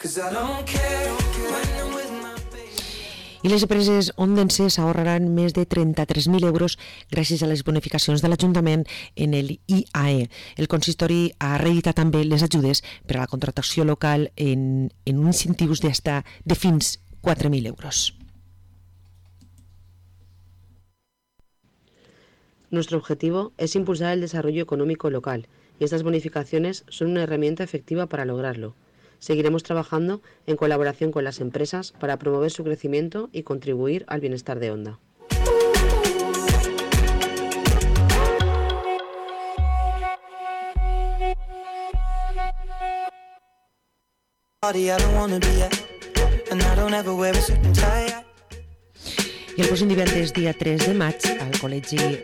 I les empreses ondenses ahorraran més de 33.000 euros gràcies a les bonificacions de l'Ajuntament en el IAE. El consistori ha reeditat també les ajudes per a la contractació local en incentius de fins 4.000 euros. Nuestro objetivo es impulsar el desarrollo económico local y estas bonificaciones son una herramienta efectiva para lograrlo. Seguiremos trabajando en colaboración con las empresas para promover su crecimiento y contribuir al bienestar de Onda. I el pròxim divendres, dia 3 de maig, al Col·legi